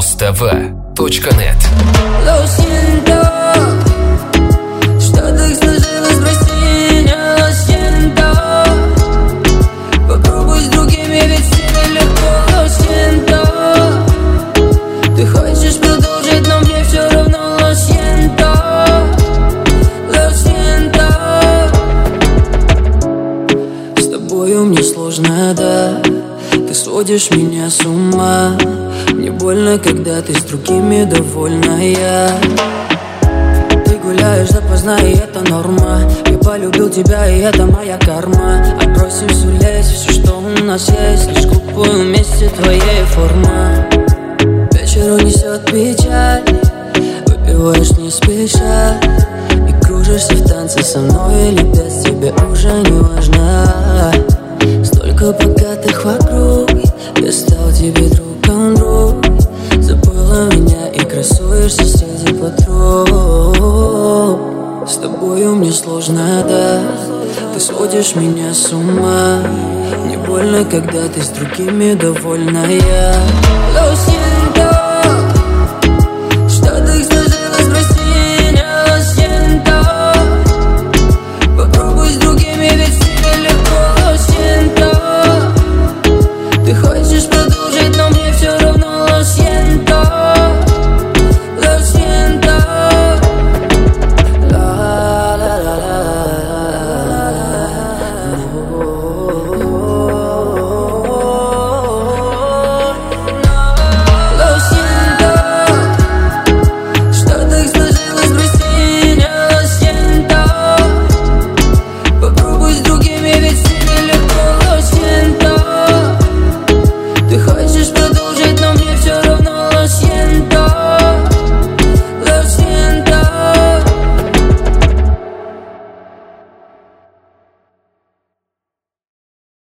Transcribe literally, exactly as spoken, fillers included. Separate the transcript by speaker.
Speaker 1: Муз-ТВ точка нет.
Speaker 2: Lo siento, что так сложилось, прости меня, lo siento. Попробуй с другими, ведь все нелегко, lo siento. Ты хочешь продолжить, но мне все равно, lo siento, lo siento. С тобою мне сложно, да, ты сводишь меня с ума. Мне больно, когда ты с другими довольная. Ты гуляешь допоздна, и это норма. Я полюбил тебя, и это моя карма. Отбросим всю лезь, все, что у нас есть, лишь купую вместе твоей форма. Вечер унесет печаль, выпиваешь не спеша и кружишься в танце со мной или без, тебе уже не важно. Столько покатых вокруг, я стал тебе другом. Забыла меня и красуешься среди подруг. С тобою мне сложно, да, ты сводишь меня с ума. Мне больно, когда ты с другими довольная.